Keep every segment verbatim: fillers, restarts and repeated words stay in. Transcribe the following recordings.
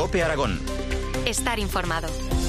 COPE Aragón. Estar informado.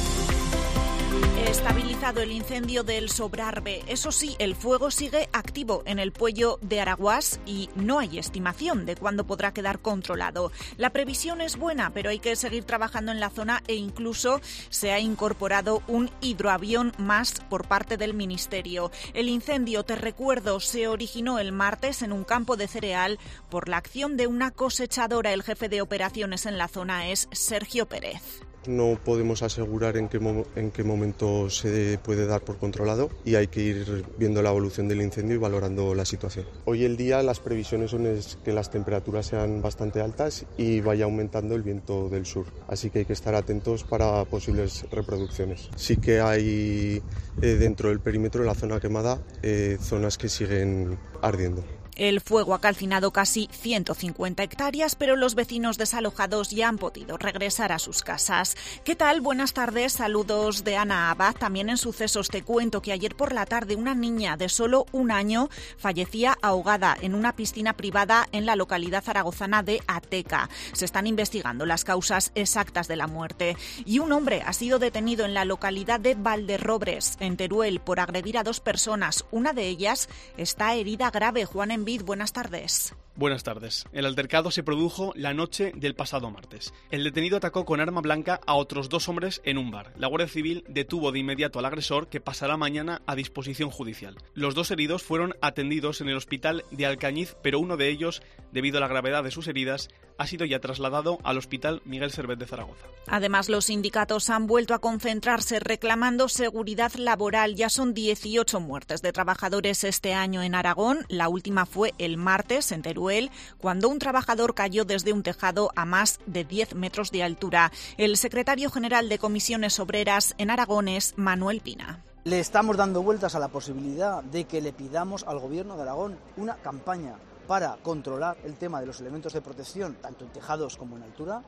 Estabilizado el incendio del Sobrarbe. Eso sí, el fuego sigue activo en el Puello de Araguás y no hay estimación de cuándo podrá quedar controlado. La previsión es buena, pero hay que seguir trabajando en la zona e incluso se ha incorporado un hidroavión más por parte del Ministerio. El incendio, te recuerdo, se originó el martes en un campo de cereal por la acción de una cosechadora. El jefe de operaciones en la zona es Sergio Pérez. No podemos asegurar en qué, mo- en qué momento se puede dar por controlado y hay que ir viendo la evolución del incendio y valorando la situación. Hoy el día las previsiones son es que las temperaturas sean bastante altas y vaya aumentando el viento del sur, así que hay que estar atentos para posibles reproducciones. Sí que hay eh, dentro del perímetro de la zona quemada eh, zonas que siguen ardiendo. El fuego ha calcinado casi ciento cincuenta hectáreas, pero los vecinos desalojados ya han podido regresar a sus casas. ¿Qué tal? Buenas tardes, saludos de Ana Abad. También en sucesos te cuento que ayer por la tarde una niña de solo un año fallecía ahogada en una piscina privada en la localidad zaragozana de Ateca. Se están investigando las causas exactas de la muerte. Y un hombre ha sido detenido en la localidad de Valderrobres, en Teruel, por agredir a dos personas. Una de ellas está herida grave. Juan Envid, buenas tardes. Buenas tardes. El altercado se produjo la noche del pasado martes. El detenido atacó con arma blanca a otros dos hombres en un bar. La Guardia Civil detuvo de inmediato al agresor, que pasará mañana a disposición judicial. Los dos heridos fueron atendidos en el hospital de Alcañiz, pero uno de ellos, debido a la gravedad de sus heridas, ha sido ya trasladado al Hospital Miguel Servet de Zaragoza. Además, los sindicatos han vuelto a concentrarse reclamando seguridad laboral. Ya son dieciocho muertes de trabajadores este año en Aragón. La última fue el martes en Teruel, cuando un trabajador cayó desde un tejado a más de diez metros de altura. El secretario general de Comisiones Obreras en Aragón es Manuel Pina. Le estamos dando vueltas a la posibilidad de que le pidamos al Gobierno de Aragón una campaña para controlar el tema de los elementos de protección, tanto en tejados como en altura.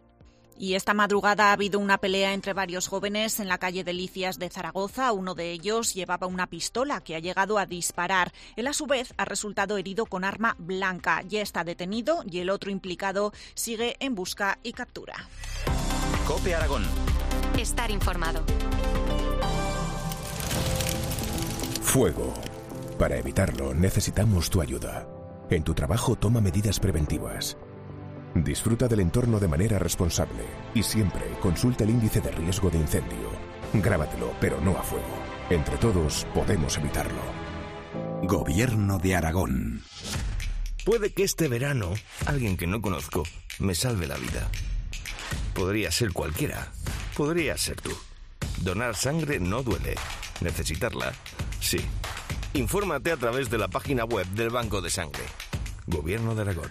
Y esta madrugada ha habido una pelea entre varios jóvenes en la calle Delicias de Zaragoza. Uno de ellos llevaba una pistola que ha llegado a disparar. Él, a su vez, ha resultado herido con arma blanca. Ya está detenido y el otro implicado sigue en busca y captura. COPE Aragón. Estar informado. Fuego. Para evitarlo necesitamos tu ayuda. En tu trabajo toma medidas preventivas. Disfruta del entorno de manera responsable y siempre consulta el índice de riesgo de incendio. Grábatelo, pero no a fuego. Entre todos podemos evitarlo. Gobierno de Aragón. Puede que este verano alguien que no conozco me salve la vida. Podría ser cualquiera. Podría ser tú. Donar sangre no duele. Necesitarla, sí. Infórmate a través de la página web del Banco de Sangre. Gobierno de Aragón.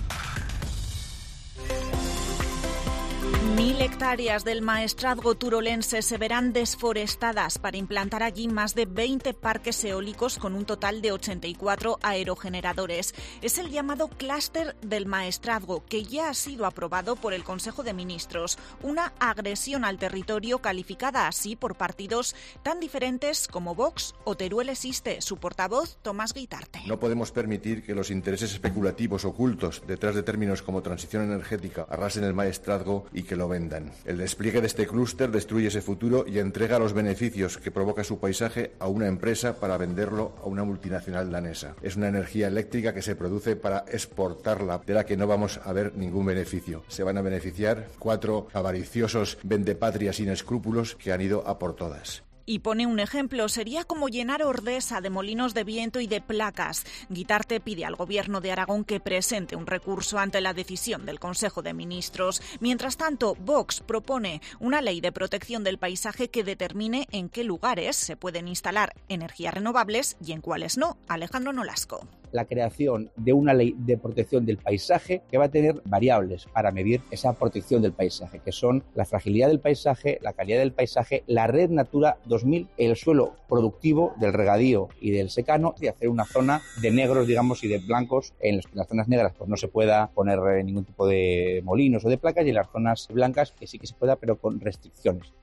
Mil hectáreas del maestrazgo turolense se verán desforestadas para implantar allí más de veinte parques eólicos con un total de ochenta y cuatro aerogeneradores. Es el llamado clúster del maestrazgo, que ya ha sido aprobado por el Consejo de Ministros. Una agresión al territorio calificada así por partidos tan diferentes como Vox o Teruel Existe. Su portavoz, Tomás Guitarte. No podemos permitir que los intereses especulativos ocultos detrás de términos como transición energética arrasen el maestrazgo y que lo vendan. El despliegue de este clúster destruye ese futuro y entrega los beneficios que provoca su paisaje a una empresa para venderlo a una multinacional danesa. Es una energía eléctrica que se produce para exportarla, de la que no vamos a ver ningún beneficio. Se van a beneficiar cuatro avariciosos vendepatrias sin escrúpulos que han ido a por todas. Y pone un ejemplo, sería como llenar Ordesa de molinos de viento y de placas. Guitarte pide al Gobierno de Aragón que presente un recurso ante la decisión del Consejo de Ministros. Mientras tanto, Vox propone una ley de protección del paisaje que determine en qué lugares se pueden instalar energías renovables y en cuáles no. Alejandro Nolasco. La creación de una ley de protección del paisaje que va a tener variables para medir esa protección del paisaje, que son la fragilidad del paisaje, la calidad del paisaje, la red Natura dos mil, el suelo productivo del regadío y del secano, y hacer una zona de negros, digamos, y de blancos. En las zonas negras pues no se pueda poner ningún tipo de molinos o de placas, y en las zonas blancas que sí que se pueda, pero con restricciones.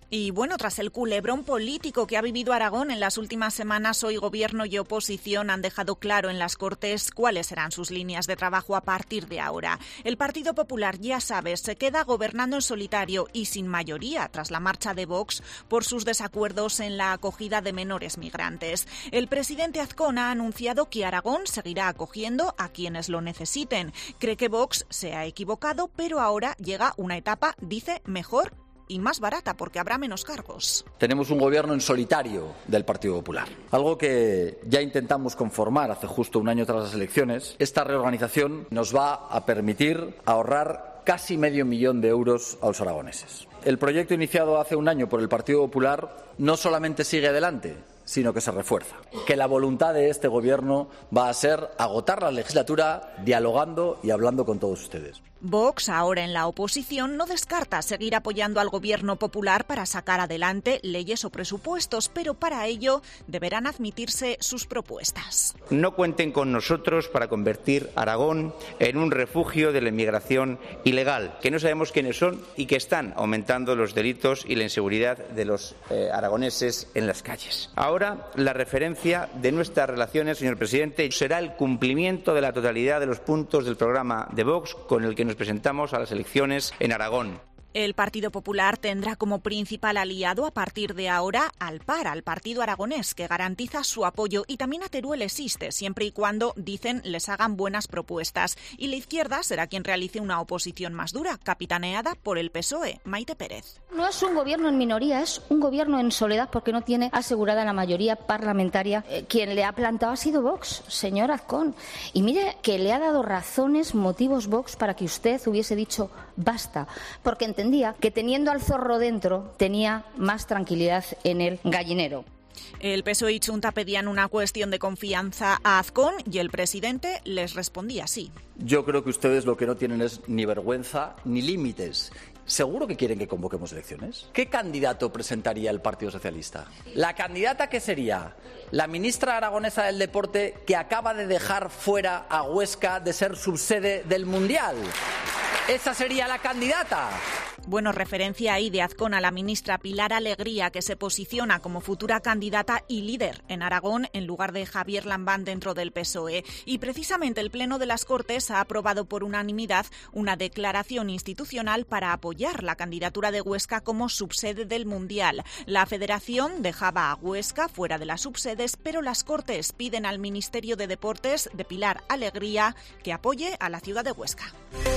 Y bueno, tras el culebrón político que ha vivido Aragón en las últimas semanas, hoy Gobierno y oposición han dejado claro en las Cortes cuáles serán sus líneas de trabajo a partir de ahora. El Partido Popular, ya sabes, se queda gobernando en solitario y sin mayoría tras la marcha de Vox por sus desacuerdos en la acogida de menores migrantes. El presidente Azcón ha anunciado que Aragón seguirá acogiendo a quienes lo necesiten. Cree que Vox se ha equivocado, pero ahora llega una etapa, dice, mejor y más barata porque habrá menos cargos. Tenemos un gobierno en solitario del Partido Popular, algo que ya intentamos conformar hace justo un año tras las elecciones. Esta reorganización nos va a permitir ahorrar casi medio millón de euros a los aragoneses. El proyecto iniciado hace un año por el Partido Popular no solamente sigue adelante, sino que se refuerza. Que la voluntad de este gobierno va a ser agotar la legislatura dialogando y hablando con todos ustedes. Vox, ahora en la oposición, no descarta seguir apoyando al Gobierno popular para sacar adelante leyes o presupuestos, pero para ello deberán admitirse sus propuestas. No cuenten con nosotros para convertir Aragón en un refugio de la inmigración ilegal, que no sabemos quiénes son y que están aumentando los delitos y la inseguridad de los eh, aragoneses en las calles. Ahora, la referencia de nuestras relaciones, señor presidente, será el cumplimiento de la totalidad de los puntos del programa de Vox con el que nos presentamos a las elecciones en Aragón. El Partido Popular tendrá como principal aliado a partir de ahora al P A R, al Partido Aragonés, que garantiza su apoyo, y también a Teruel existe, siempre y cuando, dicen, les hagan buenas propuestas. Y la izquierda será quien realice una oposición más dura, capitaneada por el P S O E. Maite Pérez. No es un gobierno en minoría, es un gobierno en soledad porque no tiene asegurada la mayoría parlamentaria. Eh, quien le ha plantado ha sido Vox, señor Azcón. Y mire que le ha dado razones, motivos Vox para que usted hubiese dicho basta, porque entendía que teniendo al zorro dentro tenía más tranquilidad en el gallinero. El P S O E y Chunta pedían una cuestión de confianza a Azcón y el presidente les respondía así. Yo creo que ustedes lo que no tienen es ni vergüenza ni límites. ¿Seguro que quieren que convoquemos elecciones? ¿Qué candidato presentaría el Partido Socialista? ¿La candidata que sería? ¿La ministra aragonesa del Deporte que acaba de dejar fuera a Huesca de ser subsede del Mundial? ¿Esa sería la candidata? Bueno, referencia ahí de Azcón a la ministra Pilar Alegría, que se posiciona como futura candidata y líder en Aragón en lugar de Javier Lambán dentro del P S O E. Y precisamente el Pleno de las Cortes ha aprobado por unanimidad una declaración institucional para apoyar la candidatura de Huesca como subsede del Mundial. La Federación dejaba a Huesca fuera de las subsedes, pero las Cortes piden al Ministerio de Deportes de Pilar Alegría que apoye a la ciudad de Huesca.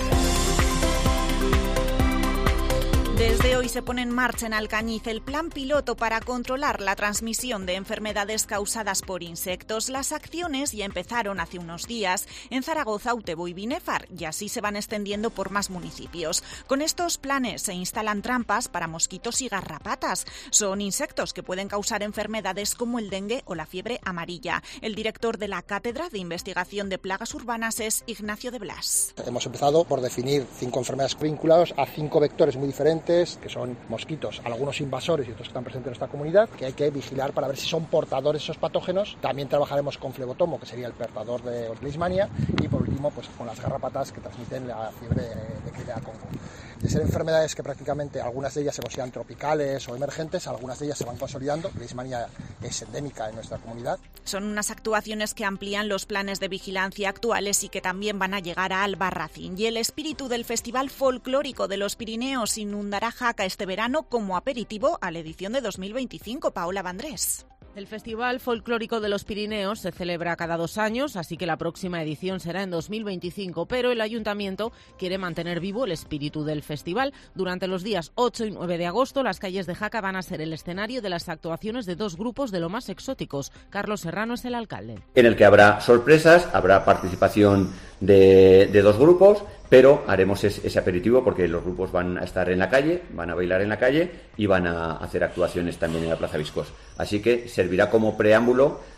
Desde hoy se pone en marcha en Alcañiz el plan piloto para controlar la transmisión de enfermedades causadas por insectos. Las acciones ya empezaron hace unos días en Zaragoza, Utebo y Binefar, y así se van extendiendo por más municipios. Con estos planes se instalan trampas para mosquitos y garrapatas. Son insectos que pueden causar enfermedades como el dengue o la fiebre amarilla. El director de la Cátedra de Investigación de Plagas Urbanas es Ignacio de Blas. Hemos empezado por definir cinco enfermedades vinculadas a cinco vectores muy diferentes, que son mosquitos, algunos invasores y otros que están presentes en nuestra comunidad, que hay que vigilar para ver si son portadores esos patógenos. También trabajaremos con flebotomo, que sería el portador de Leishmania, y por último pues con las garrapatas que transmiten la fiebre de Crimea Congo. De ser enfermedades que prácticamente algunas de ellas se consideran tropicales o emergentes, algunas de ellas se van consolidando. Leishmania es endémica en nuestra comunidad. Son unas actuaciones que amplían los planes de vigilancia actuales y que también van a llegar a Albarracín. Y el espíritu del Festival Folclórico de los Pirineos inundará Jaca este verano como aperitivo a la edición de dos mil veinticinco. Paola Vandrés. El Festival Folclórico de los Pirineos se celebra cada dos años, así que la próxima edición será en dos mil veinticinco, pero el Ayuntamiento quiere mantener vivo el espíritu del festival. Durante los días ocho y nueve de agosto, las calles de Jaca van a ser el escenario de las actuaciones de dos grupos de lo más exóticos. Carlos Serrano es el alcalde. En el que habrá sorpresas, habrá participación de, de dos grupos, pero haremos ese, ese aperitivo porque los grupos van a estar en la calle, van a bailar en la calle y van a hacer actuaciones también en la Plaza Viscos. Así que servirá como preámbulo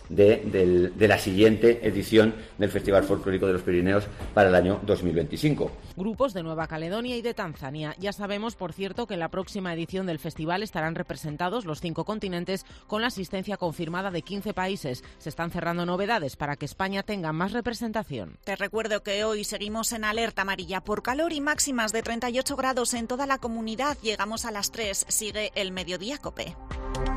de, de, de la siguiente edición del Festival Folclórico de los Pirineos para el año dos mil veinticinco. Grupos de Nueva Caledonia y de Tanzania. Ya sabemos, por cierto, que en la próxima edición del festival estarán representados los cinco continentes con la asistencia confirmada de quince países. Se están cerrando novedades para que España tenga más representación. Te recuerdo que hoy seguimos en alerta amarilla por calor y máximas de treinta y ocho grados en toda la comunidad. Llegamos a las tres. Sigue el Mediodía COPE.